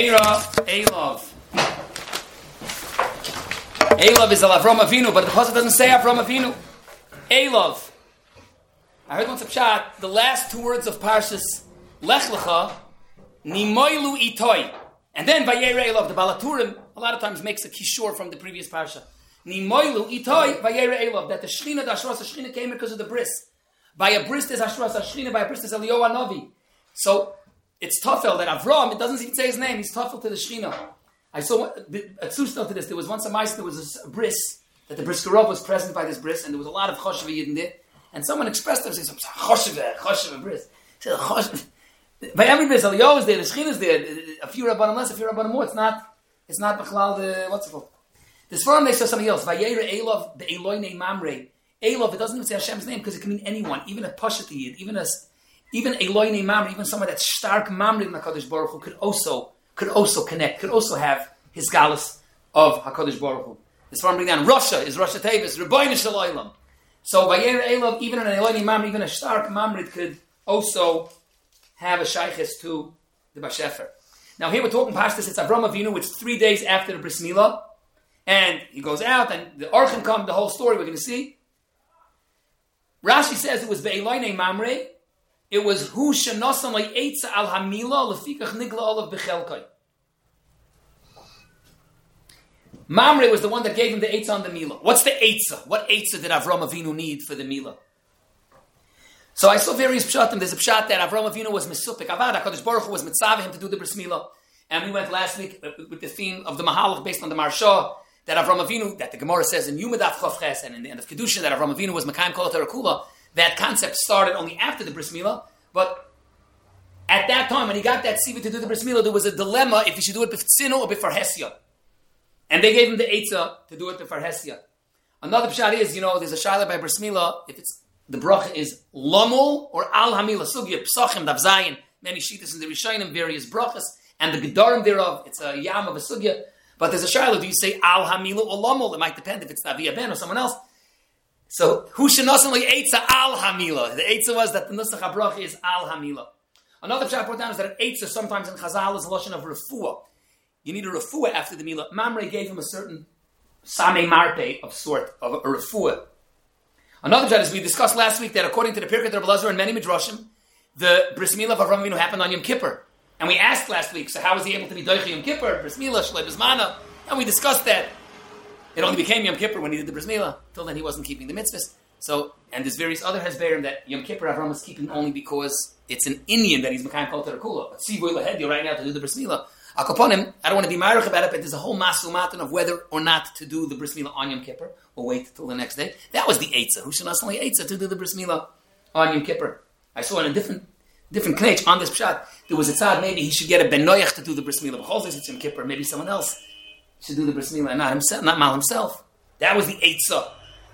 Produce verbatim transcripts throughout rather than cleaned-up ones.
Vayera Elov. Elov is Avram Avinu, but the pasuk doesn't say Avram Avinu. Elov. I heard once a pshat, the last two words of Parshas Lech Lecha, Nimoilu Itoi. And then Vayera Elov, the Balaturim, a lot of times makes a kishur from the previous parsha. Nimoilu Itoi Vayera Elov, that the Shechina, the Ashras Shechina came because of the bris. By a bris there's Ashras Shechina, by a bris there's Eliyahu Hanavi. So it's Tafel that Avram, it doesn't even say his name, he's Tafel to the Shechina. I saw a tzustel to this. There was once a mice, there was a bris, that the briskerov was present by this bris, and there was a lot of choshev yidden there. And someone expressed themselves, choshev, choshev bris. He said, choshev. By every bris, Eliyahu is there, the Shechina is there, a few rabbanim less, a few rabbanim more. It's not, it's not b'chlal the, what's it called? This forum, they saw something else. Vayera Elov, the Eloine Mamre. Elov, it doesn't even say Hashem's name, because it can mean anyone, even a Pashat Yid, even a, even Eloine Mamre, even someone that's stark Mamre in HaKadosh Baruch Hu could also, could also connect, could also have his galus of HaKadosh Baruch Hu. This forum bring down Russia, is Russia Tevis, Rebbeinu Shalaylam. So Vayera Elov, even an Eloine Mamre, even a stark Mamre could also have a shaykhis to the Bashefer. Now here we're talking past this, it's Avram Avinu, it's three days after the Bris Milah, and he goes out, and the Orchim come, the whole story we're going to see. Rashi says it was Ve'eloine Mamre, it was Hu Shenosan Le'etza Al Hamila Lefikach Nigla Olav Bechelkai. Mamre was the one that gave him the Eitzah on the Milah. What's the Eitzah? What Eitzah did Avram Avinu need for the Milah? So I saw various pshatim. There's a pshat that Avram Avinu was Mesupik. Avad, HaKadosh Baruch Hu was mitzvah him to do the Bris Milah. And we went last week with the theme of the Mahalach based on the Marsha, that Avram Avinu, that the Gemara says in Yumadav Chof Ches, and in the end of Kedushin, that Avram Avinu was Mekayim Kol Terakula. That concept started only after the Bris Milah. But at that time, when he got that Siva to do the Bris Milah, there was a dilemma if he should do it b'Tzinu or b'Farhesia. And they gave him the Eitzah to do it b'Farhesia. Another pshat is, you know, there's a shayla by Bris Milah, if it's the bracha is Lomul or Al Hamila Sugya, Psachim, Dav Zayin, many shittas in the Rishonim, various brachas, and the Gedarim thereof, it's a Yam of a Sugya. But there's a shayla, do you say Al Hamila or Lomul? It might depend if it's Tavi Ben or someone else. So, Hu Shenosan Le'etza Al Hamila. The Eitzah was that the Nusach HaBracha is Al Hamila. Another pshat brought down is that an Eitzah sometimes in Chazal is a lotion of Refuah. You need a Refuah after the Milah. Mamre gave him a certain Samei Marpe of sort, of a Refuah. Another pshat is we discussed last week that according to the Pirkei Rabbi Elazar and many Midrashim, the Bris Milah of Avram Avinu happened on Yom Kippur. And we asked last week, so how was he able to be Doichi Yom Kippur, Bris Milah, Shlei Bizmana? And we discussed that it only became Yom Kippur when he did the Bris Milah. Till then he wasn't keeping the mitzvahs. So, and there's various other Hezberim that Yom Kippur Avram is keeping only because it's an Indian that he's Mekayim Kol Terakula. But Tzivoy Lahedi right now to do the Bris Milah. Akoponim, I don't want to be marich about it, but there's a whole masumaton of whether or not to do the Bris Milah on Yom Kippur, or wait till the next day. That was the Eitzah. Who should not only Eitzah to do the Bris Milah on Yom Kippur? I saw in a different different knech on this pshat, there was a tzad, maybe he should get a Ben Noach to do the Bris Milah. B'chol it's Yom Kippur, maybe someone else should do the Bris Milah, and not himself, not Mal himself. That was the Eitzah.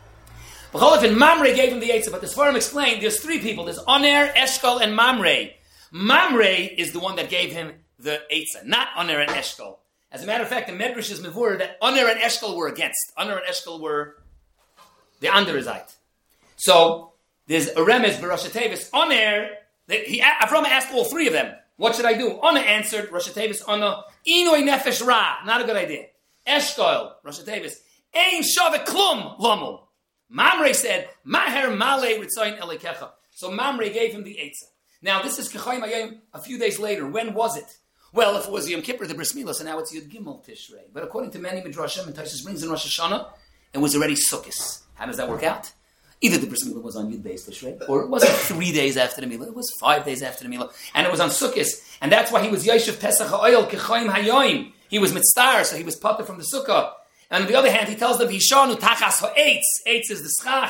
B'chol and Mamre gave him the Eitzah, but the Sfarim explained, there's three people, there's Oner, Eshkol, and Mamre. Mamre is the one that gave him the Eitzah, not Oner and Eshkol. As a matter of fact, the Medrash is mevurah that Oner and Eshkol were against. Oner and Eshkol were the Anderizite. So, there's a remez b'Rosh Tevis. Oner, he, Avram asked all three of them, what should I do? Oner answered, Rosh Tevis, Oner, Inoi Nefesh Ra, not a good idea. Eshkol, Rosh Tevis, Ein Shave Klum, Lomel. Mamre said, Maher Male Ritzayin Elekecha. So Mamre gave him the Eitzah. Now, this is Kechayim Hayom a few days later. When was it? Well, if it was Yom Kippur, the Bris Milah, so now it's Yud Gimel Tishrei. But according to many Midrashim and Taisus brings in Rosh Hashanah, it was already Sukkot. How does that work out? Either the Bris Milah was on Yud Beis Tishrei, or it wasn't three days after the Milah, it was five days after the Milah, and it was on Sukkot. And that's why he was Yoshev Pesach HaOyel Kechayim Hayom. He was Mitzvah, so he was Pater from the Sukkah. And on the other hand, he tells them, Hishanu Tachas Ha'etz. Eitz is the Schach.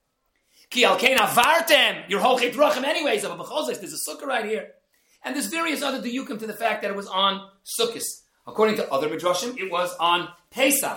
Ki alkein avartem, your whole Chedrachim anyways, of a B'chol, there's a sukkah right here. And there's various other diyukim to the fact that it was on Sukkot. According to other Midrashim, it was on Pesach.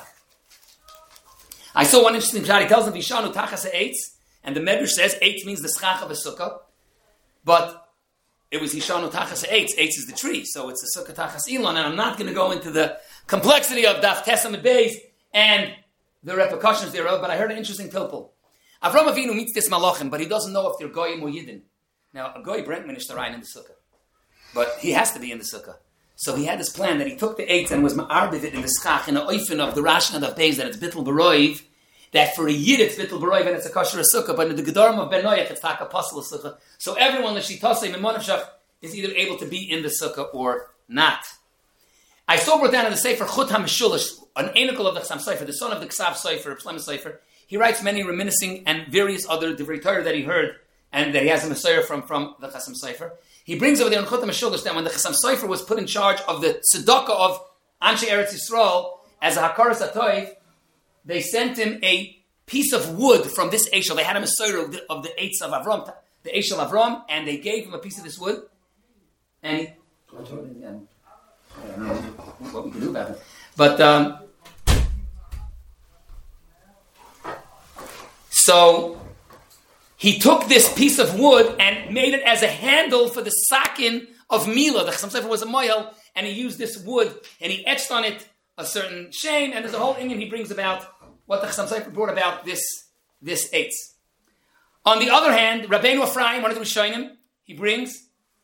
I saw one interesting pshat. He tells them, Vishanu tachas ha'etz, and the Medrash says, eitz means the schach of a sukkah, but it was Hishanu tachas ha'etz. Eitz is the tree, so it's a sukkah tachas ilan, and I'm not going to go into the complexity of Daf Tesam Beis and the repercussions thereof, but I heard an interesting pilpul. Avram Avinu meets this malachim, but he doesn't know if they're goyim or yidden. Now, a goy brent minister in the sukkah, but he has to be in the sukkah. So he had this plan that he took the eitz and was ma'arbivit in the schach in the oifen of the Rashi and the Beis that it's bittul b'roiv, that for a yid it's bittul b'roiv and it's a kosher sukkah, but in the gedarim of Ben Noach it's tak apostle sukkah. So everyone l'shitosei mimonavshach is either able to be in the sukkah or not. I saw brought down in the Sefer Chut HaMeshulish, an enical of the Chassam Sofer, the son of the Ksav Sofer, Shlomo Sofer. He writes many reminiscing and various other divrei Torah that he heard and that he has a Messiah from, from the Chassam Sofer. He brings over there in Chut HaMeshulish that when the Chassam Sofer was put in charge of the tzedakah of Anshe Eretz Yisrael as a Hakaras HaToiv, they sent him a piece of wood from this Eshel. They had a Messiah of the, of the Eitz of Avram, the Eshel Avram, and they gave him a piece of this wood. And he... I don't know what we can do about it. But, um... so... he took this piece of wood and made it as a handle for the sakin of Mila. The Chassam Sofer was a moyel, and he used this wood, and he etched on it a certain shame, and there's a whole Indian he brings about what the Chassam Sofer brought about this, this eitz. On the other hand, Rabbeinu Ephraim, one of the Rishonim, he brings...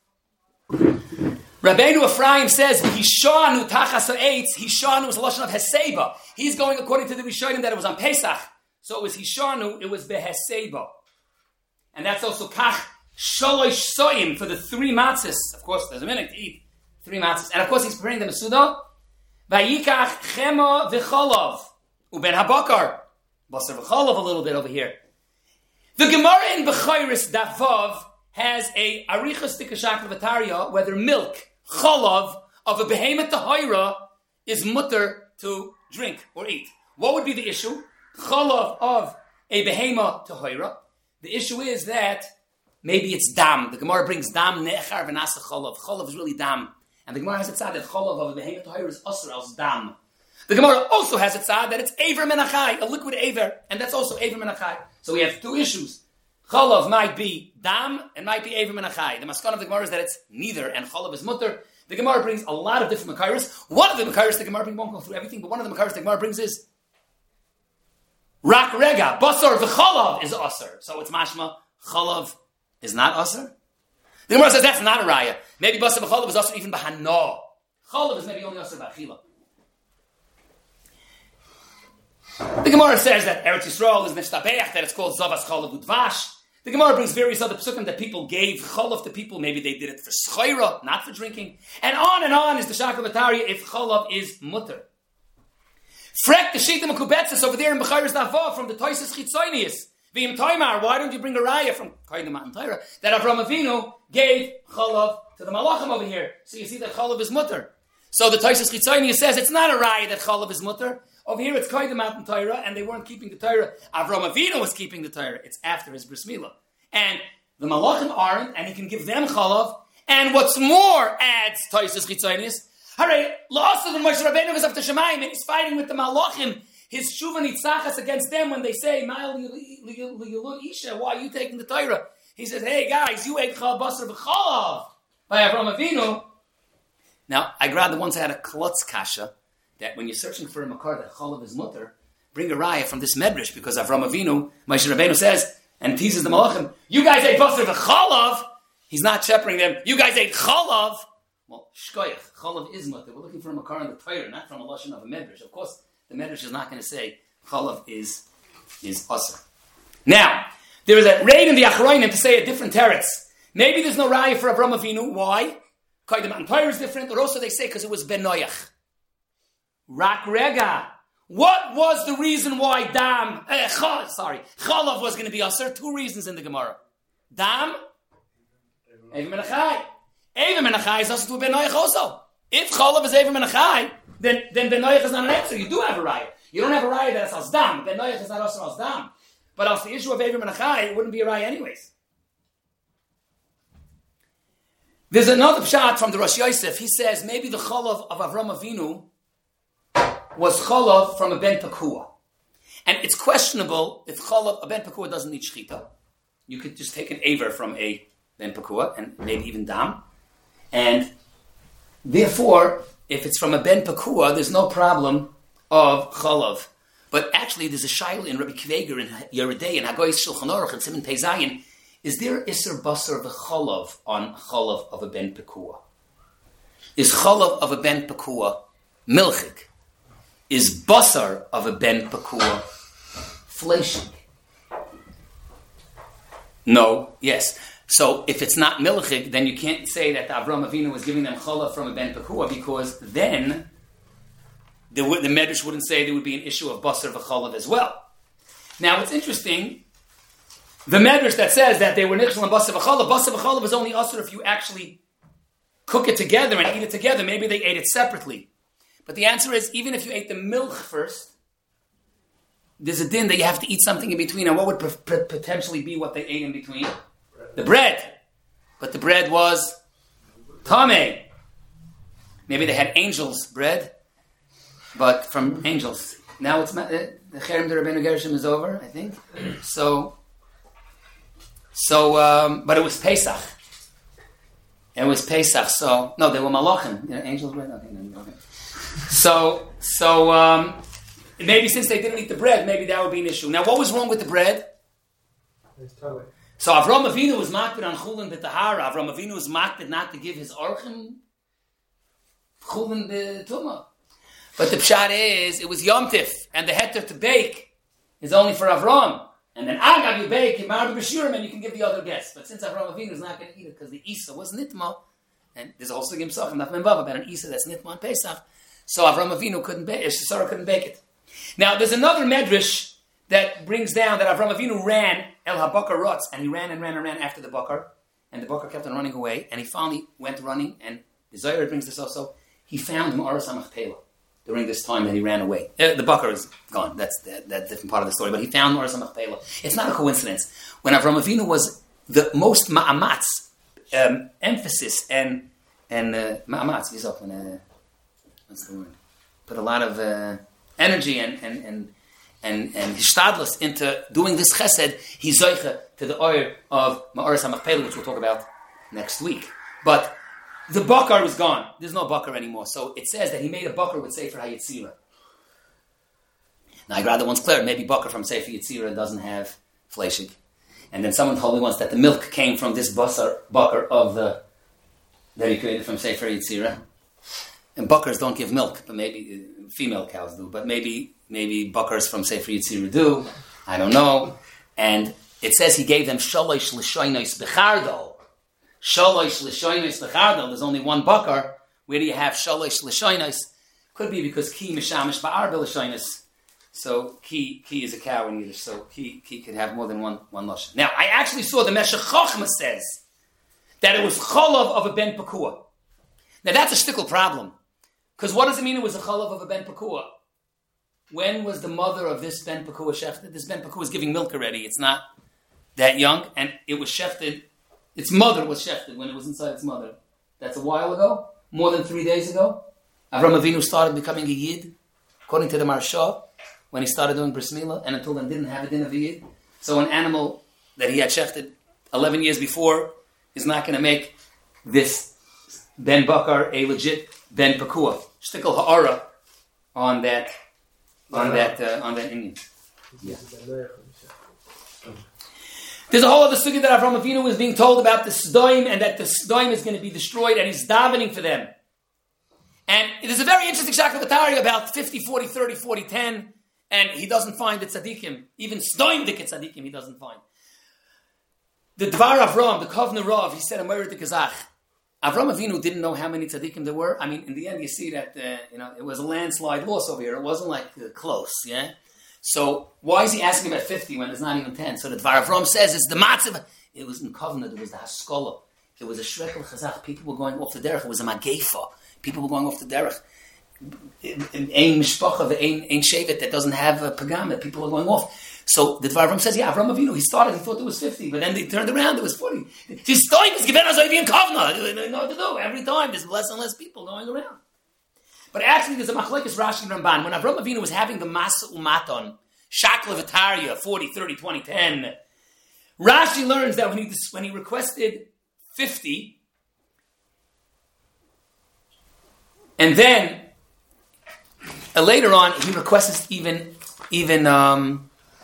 Rabbeinu Ephraim says, Hishanu tachas ha'etz, Hishanu was a lashon of Heseba. He's going according to the Rishonim that it was on Pesach. So it was Hishanu, it was Beheseba. And that's also Kach Shalosh Soim for the three matzahs. Of course, there's a minute to eat three matzahs. And of course, he's preparing the Mesuda. Vayikach Chema V'cholov. Uben Habakar. Basar V'cholov a little bit over here. The Gemara in Bechayris Davav has a Arichas Tikashak V'Vataria, whether milk, Cholov, of a behemoth Tahira is mutter to drink or eat. What would be the issue? Cholov of a behemoth Tahira. The issue is that maybe it's dam. The Gemara brings dam ne'echar v'nasa cholov. Cholov is really dam. And the Gemara has it said that cholov of a behemoth tahir is asr als dam. The Gemara also has it said that it's aver menachai, a liquid aver, and that's also aver menachai. So we have two issues. Cholov might be dam and might be aver menachai. The maskan of the Gemara is that it's neither, and cholov is mutter. The Gemara brings a lot of different makaris. One of the makaris the Gemara brings, won't go through everything, but one of the makaris the Gemara brings is Rak rega, basar v'cholav is asr. So it's mashma, cholav is not asr. The Gemara says that's not a raya. Maybe basar v'cholav is asr even b'hana. Cholav is maybe only asr b'achila. The Gemara says that Eretz Yisrael is neshtabeach, that it's called zavas cholav udvash. The Gemara brings various other psukim that people gave cholav to people. Maybe they did it for schayra, not for drinking. And on and on is the Shakal Bataria if cholav is mutter. Frek the Shita Mekubetzis over there in Bechayris Davav from the Toises Chitzonius. V'im Toimar, why don't you bring a raya from Kaidem Matan Torah that Avram Avinu gave cholav to the Malachim over here? So you see that cholav is mutter. So the Toises Chitzonius says it's not a raya that cholav is mutter. Over here it's Kaidem Matan Torah, and they weren't keeping the Torah. Avram Avinu was keeping the Torah. It's after his bris milah, and the Malachim aren't, and he can give them cholav. And what's more, adds Toises Chitzonius. Hooray, la'asad when Moshe Rabbeinu goes up to Shemayim and he's fighting with the Malachim, his shuva nitzachas against them when they say, why are you taking the Torah? He says, hey guys, you ate chal basar v'chalav by Avram Avinu. Now, I grabbed the ones that had a klotz kasha, that when you're searching for a makar that chalav is mutter, bring a raya from this medrash, because Avram Avinu, Moshe Rabbeinu says, and teases the Malachim, you guys ate basar v'chalav. He's not shepherding them. You guys ate chalav. Well, shkoyach, chalav is mutter. We're looking for a makar in the Torah, not from a lashon of a medrash. Of course, the medrash is not going to say chalav is is asr. Now, there is a raid in the Achroinim to say a different teretz. Maybe there's no raya for Avram Avinu. Why? Because the Matan Torah is different, or also they say because it was Ben Noach. Rak rega. What was the reason why dam? Uh, chal, sorry, chalav was going to be asr? Two reasons in the Gemara. Dam, Eivim Menachai. Eivim Menachai is also to Ben Noach also. If chalav is Eivim Menachai, then then Ben Noach is not an answer. You do have a raya. You don't have a raya that's as dam. Ben Noach is not also as dam. But as the issue of Eivim Menachai, it wouldn't be a raya anyways. There's another pshat from the Rosh Yosef. He says maybe the chalav of Avram Avinu was chalav from a ben Pekua. And it's questionable if chalav, a ben Pekua doesn't need shchita. You could just take an aver from a ben Pekua and maybe even dam. And therefore, if it's from a ben Pekua, there's no problem of chalav. But actually, there's a shaila in Rabbi Kveger in Yeridei and Hagoyis Shulchan Aruch and Siman Pei Zayin. Is there Isser Basar v'chalav on chalav of a ben Pekua? is chalav of a ben pekua milchik? Is basar of a ben pekua fleshig? No, yes. So if it's not milchik, then you can't say that Avram Avinu was giving them chalav from a ben pekua, because then the, the Medrash wouldn't say there would be an issue of basar v'chalav as well. Now it's interesting, the Medrash that says that they were nichshel and basar v'chalav, basar v'chalav is only asur if you actually cook it together and eat it together. Maybe they ate it separately. But the answer is, even if you ate the milk first, there's a din that you have to eat something in between. And what would p- p- potentially be what they ate in between? Bread. The bread. But the bread was tameh. Maybe they had angels' bread, but from angels. Now it's not, the Cherem de Rabbeinu Gershom is over, I think. So, so, um, but it was Pesach. It was Pesach, so, no, they were malachim. You know, angels' bread? Okay, no, okay. So, so, um, maybe since they didn't eat the bread, maybe that would be an issue. Now, what was wrong with the bread? So, Avram Avinu was makbid on chulin b'tahara. Avram Avinu was makbid not to give his orchim chulin b'tumah. But the pshat is, it was Yom Tif, and the heter to bake is only for Avram. And then Agav you bake, and you can give the other guests. But since Avram Avinu is not going to eat it because the Isa was nitma, and there's also Gim Sach and Nachman Bava about an Isa that's nitma on Pesach, so Avram Avinu couldn't bake it, Sarah couldn't bake it. Now, there's another medrash that brings down that Avram Avinu ran El HaBakar Rotz, and he ran and ran and ran after the Bakar, and the Bakar kept on running away, and he finally went running, and the Zohar brings this also, he found Ma'aras HaMachpelah during this time that he ran away. Uh, the Bakar is gone, that's that, that different part of the story, but he found Ma'aras HaMachpelah. It's not a coincidence. When Avram Avinu was the most ma'amatz, um, emphasis, and, and uh, ma'amatz, he's up in a, what's the word? Put a lot of uh, energy and and and and and hishtadlus into doing this chesed. He's zoiche to the oil of Ma'aras HaMachpelah, which we'll talk about next week. But the bakar was gone. There's no bakar anymore. So it says that he made a bakar with Sefer HaYetzirah. Now I'd rather once clear, maybe bakar from Sefer Yetzirah doesn't have fleshig. And then someone told me once that the milk came from this basar bakar of the that he created from Sefer Yetzirah. And bakars don't give milk, but maybe uh, female cows do. But maybe maybe bakars from Sefer Yetzirah do. I don't know. And it says he gave them shalosh l'shoynos bechardo. Shalosh l'shoynos bechardo. There's only one bakar. Where do you have shalosh l'shoynos? Could be because ki mishamish ba'arba l'shoynos. So ki ki is a cow in Yiddish. So ki ki could have more than one one lashon. Now I actually saw the Meshech Chochmah says that it was cholav of a ben pekua. Now that's a shtickle problem. Because what does it mean it was a chalav of a ben pekua? When was the mother of this ben pekua shefted? This ben pekua is giving milk already. It's not that young. And it was shefted. Its mother was shefted when it was inside its mother. That's a while ago. More than three days ago. Avram Avinu started becoming a Yid. According to the Maharsha. When he started doing bris milah. And until then didn't have a din of a Yid. So an animal that he had shefted eleven years before is not going to make this ben bakar a legit ben pekua. Shtickle ha'ara on that, on that, uh, on that Indian. Yeah. There's a whole other sugya that Avram Avinu is being told about the Sdoim, and that the Sdoim is going to be destroyed, and he's davening for them. And there's a very interesting Shakavatari about fifty, forty, thirty, forty, ten, and he doesn't find the tzaddikim, even Sdoim dik tzaddikim he doesn't find. The Dvar Avram, the Kovner Rav, he said, Amir de Kazach. Avram Avinu didn't know how many tzaddikim there were. I mean, in the end, you see that uh, you know it was a landslide loss over here. It wasn't like uh, close, yeah. So why is he asking about fifty when there's not even ten? So the Dvar Avram says it's the matzav. It was in Kovna. It was the Haskola. It was a shrekel chazach. People were going off the derech. It was a magefa. People were going off the derech. Ein mishpacha, ein ein shevet that doesn't have a pagama. People are going off. So the Dvar Avram says, yeah, Avram Avinu, he started, he thought it was fifty, but then they turned around, it was forty. His time is given us in Kovna. They don't know what to do. Every time there's less and less people going around. But actually there's a machlekes Rashi and Ramban. When Avram Avinu was having the Masa Umaton, Shakla Vitaria, forty, thirty, twenty, ten, Rashi learns that when he, when he requested fifty, and then uh, later on he requests even, even, um,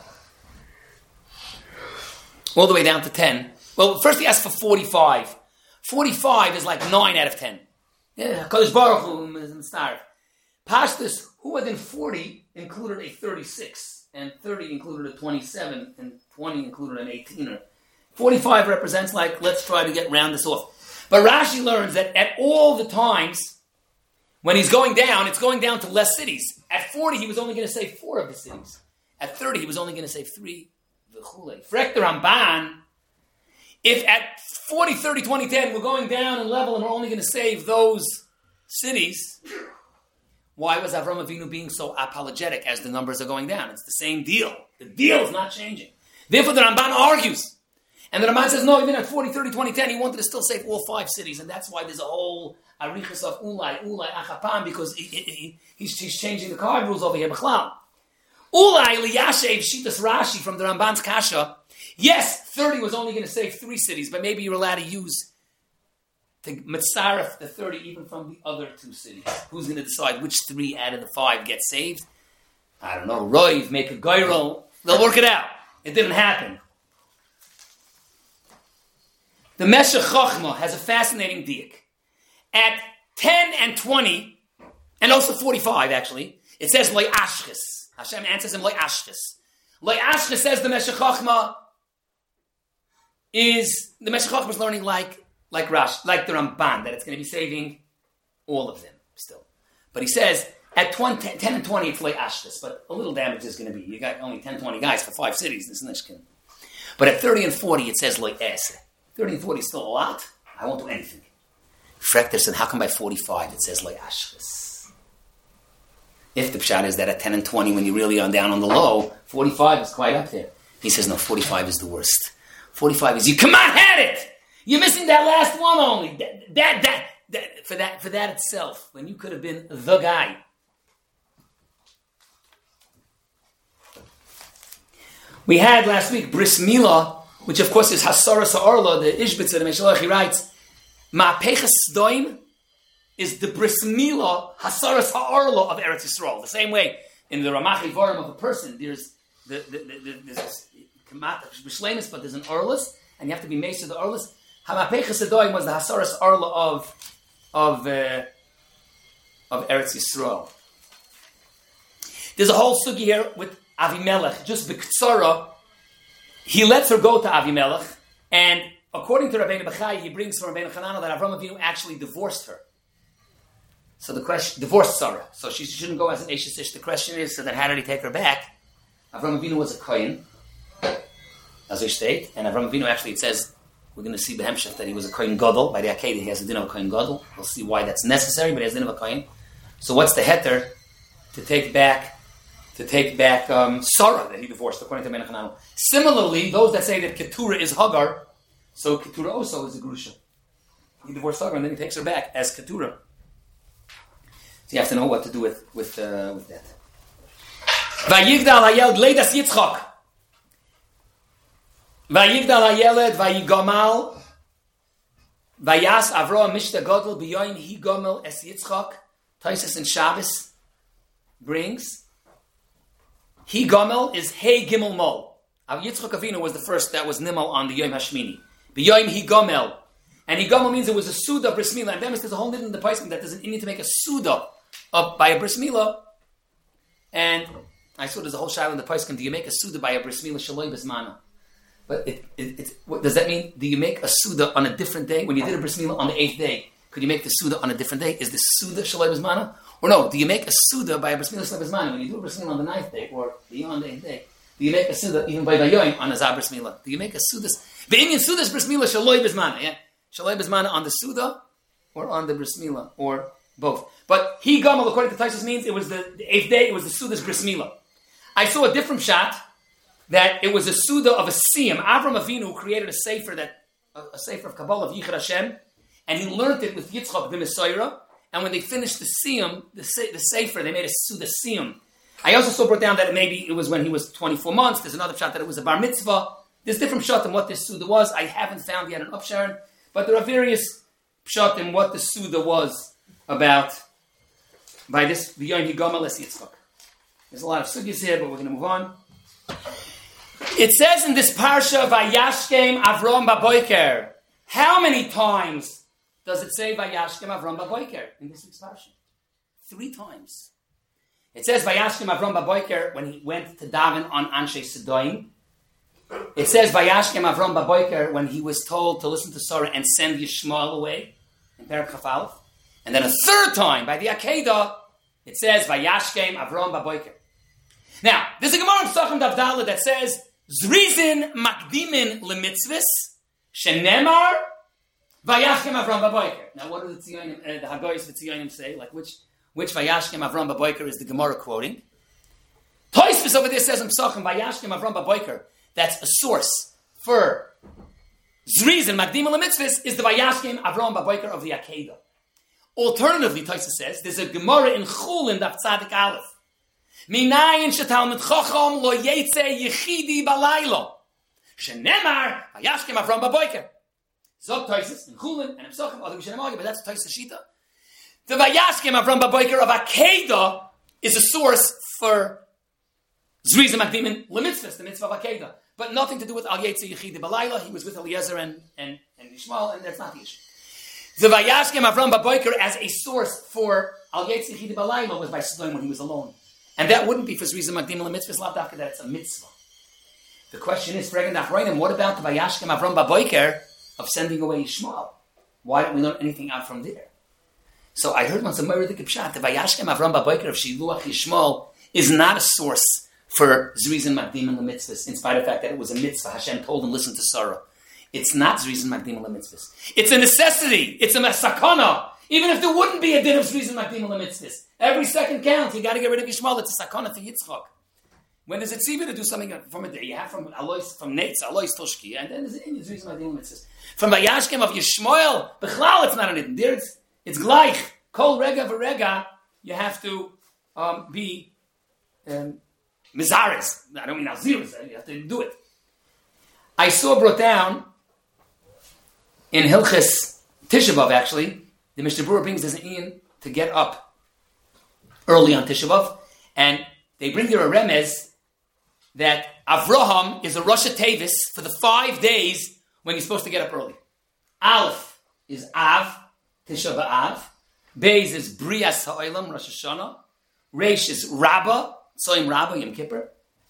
all the way down to ten. Well, first he asked for forty-five. forty-five is like nine out of ten. Yeah, Kodesh Baruch Hu is in Starf. Pashtus, who within forty included a thirty-six, and thirty included a twenty-seven, and twenty included an eighteener. forty-five represents like, let's try to get round this off. But Rashi learns that at all the times, when he's going down, it's going down to less cities. At forty, he was only going to say four of the cities. At thirty, he was only going to say three. Frek the Ramban, if at forty, thirty, twenty, ten, we're going down in level and we're only going to save those cities, why was Avram Avinu being so apologetic as the numbers are going down? It's the same deal. The deal is not changing. Therefore, the Ramban argues. And the Ramban says, no, even at forty, thirty, twenty, ten, he wanted to still save all five cities. And that's why there's a whole arichas of ulai, ulai, achapam, because he, he, he, he's, he's changing the card rules over here. B'chlal. Ulai liyashev shitas Rashi from the Ramban's kasha. Yes, thirty was only going to save three cities, but maybe you're allowed to use to mitzaref the thirty even from the other two cities. Who's going to decide which three out of the five get saved? I don't know. Roiv, make a goyrel. They'll work it out. It didn't happen. The Meshech Chochmah has a fascinating diak. At ten and twenty, and also forty-five actually, it says Loi Ashchis. Hashem answers him Loi Ashchis. Loi Ashchis says the Meshech Chochmah is, the Meshech Chochmah is learning like, like Rash, like the Ramban, that it's going to be saving all of them still. But he says, at twenty, ten and twenty, it's Loi Ashchis, but a little damage is going to be, you got only ten, twenty guys for five cities, this Nishkin. But at thirty and forty, it says Loi Eseh. thirty and forty is still a lot. I won't do anything. Frekter said, how come by forty-five it says like Ashchis? If the pshat is that at ten and twenty, when you're really on down on the low, forty-five is quite up there. He says, no, forty-five is the worst. forty-five is, you come on, had it! You're missing that last one only. That, that, that, that, for that, for that itself, when you could have been the guy. We had last week Bris Milah, which of course is Hasaras Ha'orla, the Ishbitz of the Meshalach. He writes, Ma'apechas Doim is the Bris Milah, Hasaras Ha'orla of Eretz Yisrael. The same way, in the Ramach Ivarim of a person, there's the, the, the, the, there's Bishlemis, but there's an Orlis, and you have to be Mesa of the Orlis. Ma'apechas Doim was the Hasaras Ha'orla of, of, uh, of Eretz Yisrael. There's a whole sugi here with Avimelech, just B'Ktsara. He lets her go to Avimelech, and according to Rabbeinu Bechai, he brings from Rabbeinu Hananel that Avram Avinu actually divorced her. So the question, divorced Sarah. So she shouldn't go as an Eishes Ish. The question is, so then how did he take her back? Avram Avinu was a Kohen, as we state, and Avram Avinu actually, it says, we're going to see Behemshech that he was a Kohen Gadol. By the Akedah, he has a din of a Kohen Gadol. We'll see why that's necessary, but he has a din of a Kohen. So what's the heter to take back to take back um, Sarah that he divorced, according to Rabbeinu Hananel? Similarly, those that say that Keturah is Hagar, so Keturah also is a Grusha. He divorced Hagar and then he takes her back as Keturah. So you have to know what to do with with, uh, with that. Vayigdal hayeled leidas Yitzchak. Vayigdal hayeled vayigamal vayas Avroam mishta gadol biyoyin hi gomel es Yitzchak. Taisus and Shabbos brings. He Gomel is Hey Gimel Mol. Av Yitzchak Avinu was the first that was Nimel on the Yom Hashmini. B'Yom He Gomel. And He Gomel means it was a Suda Bris Milah. And then there's a whole din in the Paiskim that there's an Indian to make a Suda of, by a Bris Milah. And I saw there's a whole shaila in the Paiskim. Do you make a Suda by a Bris Milah Shaloi Bismana? But it, it, it, what does that mean? Do you make a Suda on a different day? When you did a Bris Milah on the eighth day, could you make the Suda on a different day? Is the Suda Shaloi Bismana? Or no, do you make a Suda by a Bris Milah Shaloi Bismana? When you do a Bris Milah on the ninth day or beyond the eighth day, do you make a Suda even by Vayoim on a Zah Bris Milah? Do you make a Suda? The Indian Suda is Bris Milah Shaloi Bismana. Yeah? Shaloi Bismana on the Suda or on the Bris Milah or both. But He Gamal, according to Taisus, means it was the, the eighth day, it was the Suda's Bris Milah. I saw a different shot that it was a Suda of a Siyam. Avram Avinu created a Sefer, that, a, a Sefer of Kabbalah of Yichud Hashem, and he learned it with Yitzchak b'Mesorah. And when they finished the Siyam, the, the Sefer, they made a Suda Siyam. I also saw brought down that maybe it was when he was twenty-four months. There's another shot that it was a Bar Mitzvah. There's different shot in what this Suda was. I haven't found yet an Upsharon. But there are various shot in what the Suda was about by this V'yom Higomal Es Yitzchak. There's a lot of sugis here, but we're going to move on. It says in this parsha, Vayashkem Avram Baboiker. How many times does it say Vayashkem Avram Baboiker in this week's parsha? Three times. It says Vayashkem Avram Baboiker when he went to daven on Anshe Sedoim. It says Vayashkem Avram Baboiker when he was told to listen to Sarah and send Yishmael away in Perek Chaf Aleph. And then a third time by the Akedah, it says Vayashkem Avram Baboiker. Now, there's a Gemara in Pesachim Davdala that says Zrizin Makdimin Lemitzvis Shenemar Vayashkem Avram Baboiker. Now, what do the Tziyonim, uh, the Hagoyis of the Tziyonim say? Like which which Vayashkem Avram Baboiker is the Gemara quoting? Tosfos over there says in Pesachim Vayashkem Avram Baboiker. That's a source for Zrizin Makdimin Lemitzvis is the Vayashkem Avram Baboiker of the Akedah. Alternatively, Tosfos says there's a Gemara in Chulin Daf Tzadik Aleph. Minayin shetalmid chacham lo yetze yechidi balaylo. Shenemar vayashkem Avram Baboiker. Zog Tosfos in Chulin and in Pesachim, other Mishnah Magid, but that's Tosfos Shita. The vayashkem Avram Baboiker of Akedah is a source for Zrizim Makdimin Lemitzvahs, the mitzvah of Akedah, but nothing to do with Al Yetze Yechidi Balaylo. He was with Eliezer and and and Yishmael, and that's not the issue. The vayashkem Avram Baboiker as a source for Al Yetze Yechidi Balaylo was by Sodom when he was alone. And that wouldn't be for Zrizim Makdim Lemitzvahs, lav dafka, that's a mitzvah. The question is, what about the Vayashkem Avram Baboiker of sending away Yishmael? Why don't we learn anything out from there? So I heard once a Meridik Pshat, the Vayashkem Avram Baboiker of Shiluach Yishmael is not a source for Zrizim Makdim Lemitzvahs, in spite of the fact that it was a mitzvah. Hashem told him, listen to Sarah. It's not Zrizim Makdim Lemitzvahs. It's a necessity. It's a masakana. Even if there wouldn't be a din of Zrizim Makdim Lemitzvahs. Every second count, you got to get rid of Yishmael. It's a sakana to Yitzchak. When there's a tzibah to do something from a day, you have from Alois, from Netz, Alois Toshki, and then there's an Zrizim Makdim Lemitzvahs. From Vayashkem of Yishmael, Bechlal, it's not an idin. There it's, it's gleich. Kol rega v'rega, you have to um, be um, mizares. I don't mean alziris, you have to do it. I saw brought down in Hilchis Tisha B'Av, actually, the Mishnah Berurah brings this in to get up early on Tisha B'Av, and they bring there a remez that Avraham is a Rosh Tevis for the five days when he's supposed to get up early. Aleph is Av, Tisha B'Av. Beis is Brias Ha'olam, Rosh Hashanah. Reish is Rabbah, Soim Rabbah, Yom Kippur.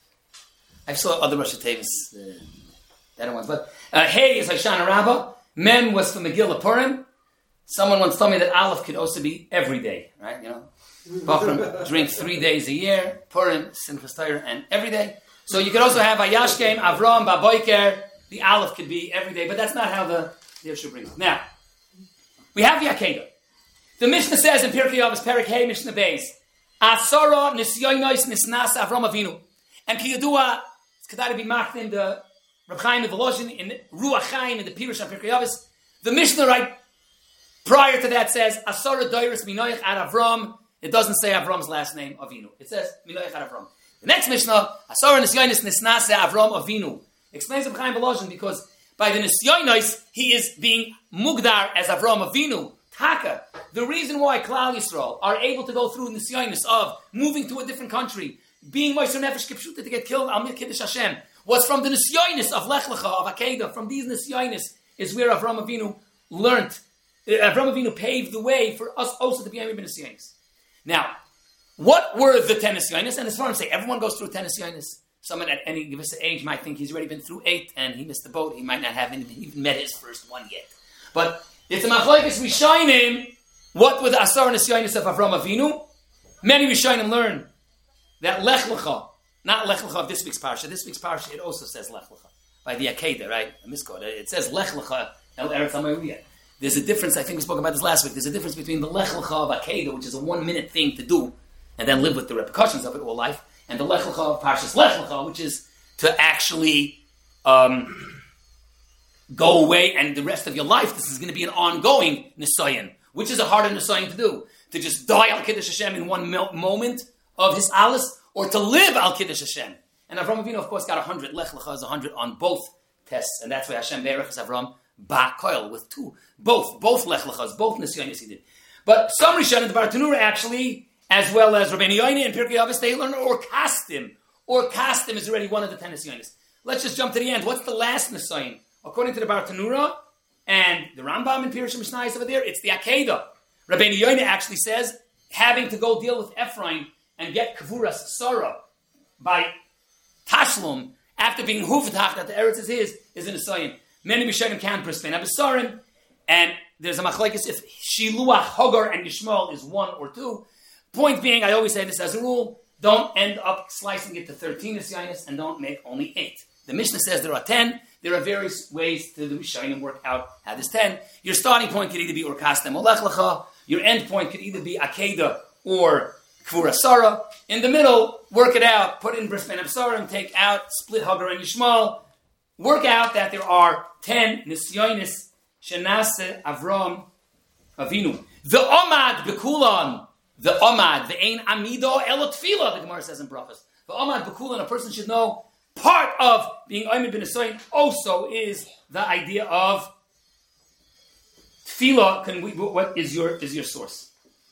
I saw other Rosh Tevis, uh, better ones, but uh, Hey is Hoshana Rabbah. Mem was for Megillah Purim. Someone once told me that Aleph could also be every day, right? You know, Bachram drink three days a year, Purim, Simchas Torah, and every day. So you could also have Vayashkem, Avram, Baboiker. The Aleph could be every day, but that's not how the the Yeshua brings it. Now, we have the Akedah. The Mishnah says in Pirkei Avos, Perek Hey, Mishnah Beis, Asara nisyonos nisnas Avram Avinu. And Kiyadua, it's Kedai to be marked in the Reb Chaim in Volozhin, in Ruach Chaim, in the Pirush of Pirkei Avos. The Mishnah, right prior to that, says, Asara doiris minoich ad Avram. It doesn't say Avram's last name, Avinu. It says, minoich ad Avram. The next Mishnah, Asara nisyonos nisnas Avram Avinu. Explains Reb Chaim Volozhin, because by the nisyonos, he is being mugdar as Avram Avinu. Taka. The reason why Klal Yisrael are able to go through nisyonos of moving to a different country, being Moshe Nefesh Kipshuta to get killed, Al Kiddush Hashem, was from the nisyonos of Lech Lecha, of Akedah. From these nisyonos is where Avram Avinu learned. Avram Avinu paved the way for us also to be able to be nisyonos. Now, what were the ten nisyonos? And as far as say, everyone goes through ten nisyonos. Someone at any given age might think he's already been through eight and he missed the boat. He might not have even met his first one yet. But it's a machlokes Rishonim. What were the Asar Nisyonos of Avram Avinu? Many Rishonim learn that Lech Lecha, not Lech Lecha of this week's parsha. This week's parsha, it also says Lech Lecha by the Akedah, right? A misquote. It says Lech Lecha El Eretz HaMoriyah. There's a difference. I think we spoke about this last week. There's a difference between the Lech Lecha of Akedah, which is a one-minute thing to do, and then live with the repercussions of it all life, and the Lech Lecha of Parshas Lech Lecha, which is to actually um, go away, and the rest of your life, this is going to be an ongoing Nisayan, which is a harder Nisayan to do. To just die Al Kiddush Hashem in one mo- moment of his Alis, or to live Al Kiddush Hashem. And Avram Avinu, of course, got one hundred. Lech Lecha is one hundred on both tests, and that's why Hashem Be'erech is Avram Ba'koil, with two. Both, both Lech Lechas, both Nisyonos he did. But some Rishonim, the Bartanura actually, as well as Rabbeinu Yoini and Pirkei Avos, they learn or Kastim. Or Kastim is already one of the ten Nisyonos. Let's just jump to the end. What's the last Nisayon? According to the Bartanura, And the Rambam in Pirush Mishnah is over there, it's the Akedah. Rabbeinu Yoina actually says, having to go deal with Ephraim and get Kavuras Sarah by Tashlum, after being huvtach that the Eretz is his, is in a Soyim. Many Mishanim can't persuade Abisarim, and there's a machlekes if Shiluach, Hagar, and Yishmael is one or two. Point being, I always say this as a rule, don't end up slicing it to thirteen Nisyainis and don't make only eight. The Mishnah says there are ten. There are various ways to the Mishanim work out how there's ten. Your starting point could either be Urkastem Olech Lecha. Your end point could either be Akedah or Kvura Sarah. In the middle, work it out. Put in Bris Ben Absarim, take out, split Hagar and Yishmael. Work out that there are ten Nisyonis Shenase Avram Avinu. The Omad Bekulan, the Omad, the Ein Amido Elot Tefillah, the Gemara says in Brachos. The Omad Bekulan, a person should know, part of being Omed Ben Asoyin also is the idea of Tefillah. Can we, what is your, is your source?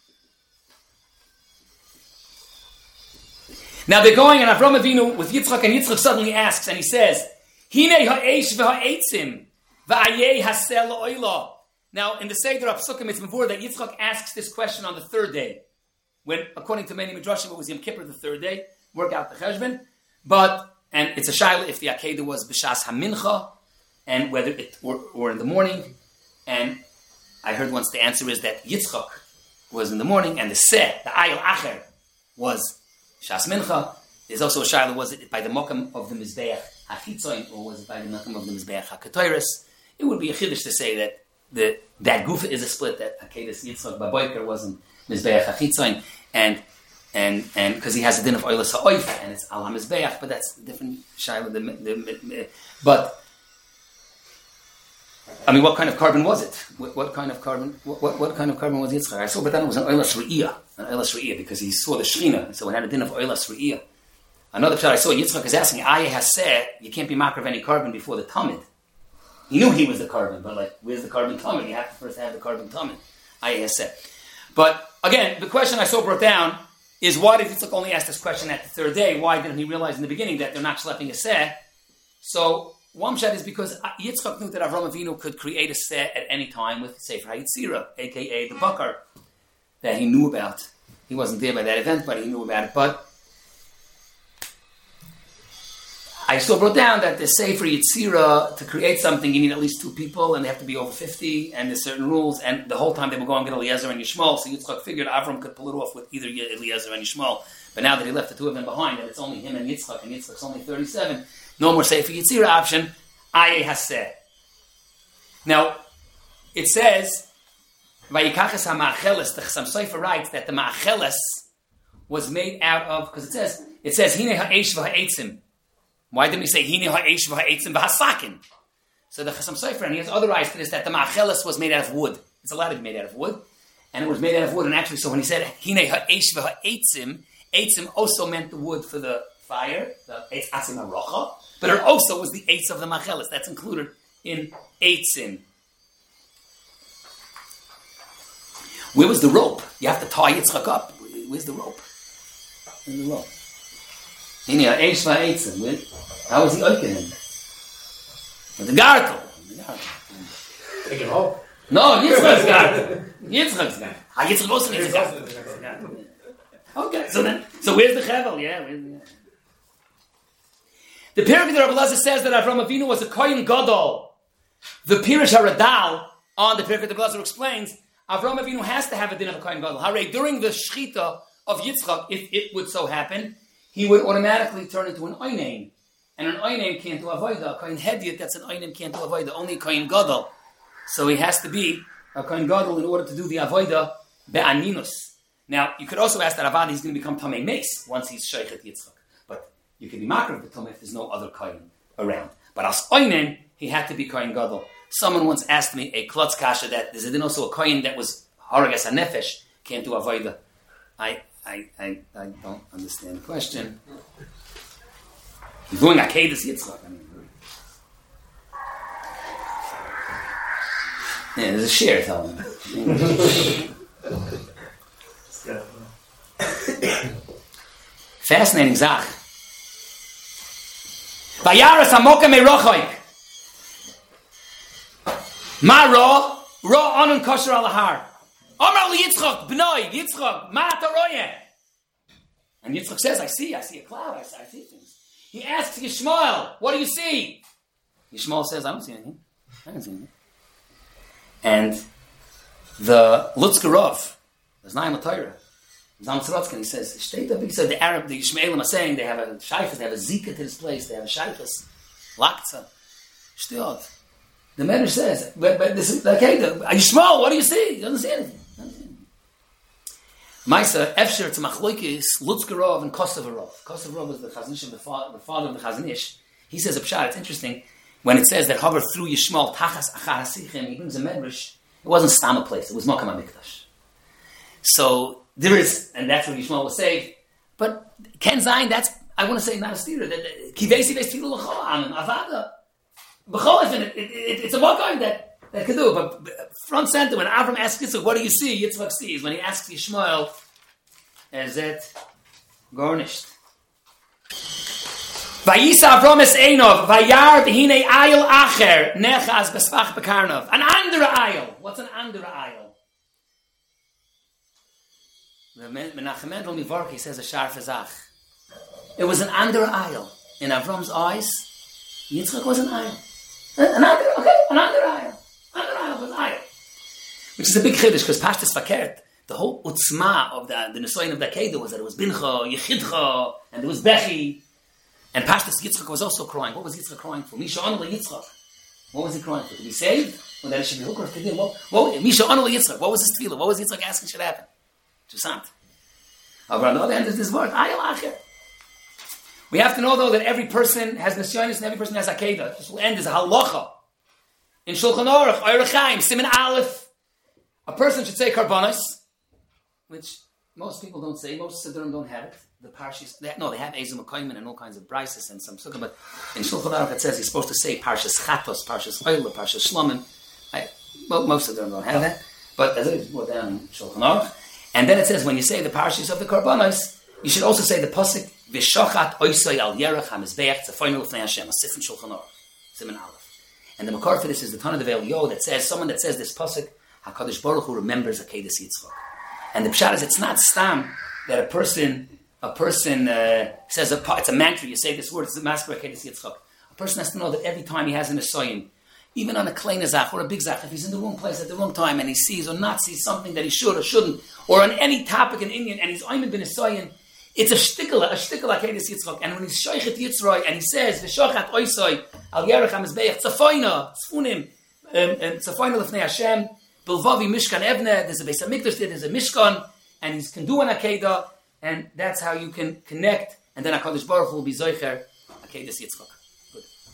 Now they're going, and Avram Avinu with Yitzchak, and Yitzchak suddenly asks, and he says, Hine ha'esh v'ha'etzim v'ayeh hasel la'oila. Now, in the Seder of Psukim, it's before that Yitzchak asks this question on the third day, when, according to many Midrashim, it was Yom Kippur, the third day, work out the cheshbon, but, and it's a shaila if the Akedah was b'shas hamincha, and whether it, or, or in the morning, and I heard once the answer is that Yitzchak was in the morning, and the Seh, the Ayel Acher, was Shas Mincha. There's also a shaila, was it by the Mokam of the Mizbeach HaChitzoin, or was it by the Mokam of the Mizbeach HaKetoros? It would be a chiddush to say that the that Gufa is a split, that Akedas Yitzchak Baboiker wasn't Mizbeach HaChitzoin, and and and because he has a din of Oilas HaOif, and it's Al HaMizbeach, but that's a different shaila. The, the, the, but I mean, what kind of carbon was it? What, what kind of carbon? What, what, what kind of carbon was Yitzchak? I saw, but then it was an Oilas Re'iyah, an Oilas Re'iyah, because he saw the Shechina, so it had a din of Oilas Re'iyah. Another pshat I saw, Yitzchak is asking, Ayeh has said, you can't be makar of any carbon before the Tamid. He knew he was the carbon, but like, where's the carbon Tamid? You have to first have the carbon Tamid. Ayeh has said. But again, the question I saw brought down is, why did Yitzchak only ask this question at the third day? Why didn't he realize in the beginning that they're not schlepping a seh? So, one pshat is because Yitzchak knew that Avram Avinu could create a seh at any time with Sefer HaYetzirah, aka the Bakar, that he knew about. He wasn't there by that event, but he knew about it. But I still brought down that the Sefer Yetzirah, to create something, you need at least two people, and they have to be over fifty, and there's certain rules, and the whole time they were going to get Eliezer and Yishmael, so Yitzchak figured Avram could pull it off with either Eliezer and Yishmael. But now that he left the two of them behind, and it's only him and Yitzchak, and Yitzchak's only thirty-seven, no more Sefer Yetzirah option, Ayeh Haseh. Now, it says, Vayikachas HaMa'acheles, the Chassam Sofer writes that the Ma'acheles was made out of, because it says, it says, Hine ha'esh v'ha'etzim. Why didn't we say Hine ha'esh v'ha'etzim v'hasakin? So the Chassam Sofer, and he has other eyes to this, that the Ma'acheles was made out of wood. It's allowed to be made out of wood. And it was made out of wood. And actually, so when he said Hine ha'esh v'ha'etzim, Eitzim also meant the wood for the fire, the Eitz Atzim HaRocha, but it also was the Eitz of the Ma'acheles. That's included in Eitzim. Where was the rope? You have to tie Yitzchak up. Where's the rope? Where's the rope? Hine ha'esh v'ha'etzim. How was he oiking him? With the gartel. Take it home. No, Yitzchak's gartel. Yitzchak's gartel. Ah, Yitzchak also needs a gartel. Okay, so then, so where's the chevel? Yeah, where's the... The Pirush of Rabbi Elazar says that Avram Avinu was a Kohen Gadol. The Pirush HaRadal on the Pirush of Rabbi Elazar explains Avram Avinu has to have a din of a Kohen Gadol. Hare, during the Shechita of Yitzchak, if it would so happen, he would automatically turn into an Oinaim. And an Oinaim can't do Avodah. A Kohen Hediot, that's an Oinaim, can't do Avodah. Only a Kohen Gadol. So he has to be a Kohen Gadol in order to do the Avodah Be'aninus. Now, you could also ask that Avad, he's going to become Tamei Meis once he's Sheikhet Yitzchak. But you can be Makar of the Tamei if there's no other Kohen around. But as Oinen, he had to be Kohen Gadol. Someone once asked me a Klotz Kasha that there's then also a Kohen that was Haragas HaNefesh, can't do Avodah. I, I, I, I don't understand the question. He's doing Akedas Yitzchak. I mean, yeah, there's a share telling me. Fascinating Zach. Vayaras Hamoka Merochoik. Ma ra, ra anon kosher alahar. Amar li Yitzchak, b'nai, Yitzchak, ma taroye. And Yitzchak says, I see, I see a cloud, I see, I see things. He asks Yishmael, what do you see? Yishmael says, I don't see anything. I don't see anything. And the Lutzkerov, there's Naim Torah, Zalman Sorotzkin, he says, he said the Arab, the Yishmaelim are saying they have a shaykhus, they have a zika to this place, they have a shaykhus, lakza, shtiyot. The Medrash says, but, but this is, okay, the, Yishmael, what do you see? He doesn't see anything. Maisa, Efsher to Machloikis, Lutzkerov and Kosovarov. Kosovarov was the Chazanish of the father, the father of the Chazanish. He says a pshat, it's interesting, when it says that Hover through Yishmael, Tachas Achar Hasichim, he brings a Medrash, it wasn't Stam a place, it was Mokam HaMikdash. So, there is, and that's what Yishmael was saved, but Ken Zayin, that's, I want to say, not a steer, Kivesi Ves Tilu L'cho, Amen, Avada. B'chol, it, it, it, it's a Mokam that, that could do, but front center, when Avram asks Yitzchak, what do you see? Yitzchak sees. When he asks Yishmael, is it garnished? Vayisa Avram es Einov, Vayar v'hinei ayel acher, nechaz besfach bekarnov. An andere ayel. What's an andere ayel? Menachem Mendel Mivork, he says a sharf ezach. It was an andere ayel. In Avram's eyes, Yitzchak was an ayel. An andere, okay, an andere ayel. Which is a big chiddush because Pashtus Fakert, the whole utzma of the the Nesoyin of the Kedah was that it was Bincha, Yechidcha, and there was Bechi, and Pashtus Yitzchak was also crying. What was Yitzchak crying for? Misha Anul Yitzchak. What was he crying for? To be saved, or that it should be hooker to do? What? What? Misha Anul Yitzchak. What was his tefillah? What was Yitzchak asking should happen? Jusant. But on the other hand, there's this word Ayel Acher. We have to know though that every person has Nesoyinus and every person has Akedah. This will end as a halacha. In Shulchan Aruch, Orach Chaim, Siman Aleph, a person should say karbanos, which most people don't say. Most Siddurim don't have it. The Parshas, they, no, they have Ezum Akoyman and all kinds of brises and some sukkah, but in Shulchan Aruch it says he's supposed to say Parshas Chatos, Parshas Oila, Parshas Shlomin. I, well, most of them don't have that, but as it is more down in Shulchan Aruch. And then it says when you say the Parshas of the karbanos, you should also say the pasuk V'shochat Oisay Al Yerach HaMizbeach Tzafaynu L'fnei Hashem, a sif in Shulchan Aruch, Siman Aleph. And the makar for this is the Tana of Elio that says, someone that says this pasuk, HaKadosh Baruch Hu remembers Akedas Yitzchak. And the pshat is, it's not stam that a person, a person uh, says, a, it's a mantra, you say this word, it's a masker Akedas Yitzchak. A person has to know that every time he has an asoyin, even on a kleiner zach or a big zach, if he's in the wrong place at the wrong time and he sees or not sees something that he should or shouldn't, or on any topic in Indian and he's oimed bin asoyin, it's a shtickle, a shtickle Akedas Yitzchak. And when he's shoichet Yitzroy and he says, V'shochat oisoi, al yerech ha-mizbeach, tzafayna, tzfunim, tzafayna l'fnei Hashem, bilvavi mishkan evne, there's a Beis HaMikdash there, there's a mishkan, and he's can do an Akedah, and that's how you can connect, and then HaKadosh Baruch Hu will be zoicher, Akedas Yitzchak. Good.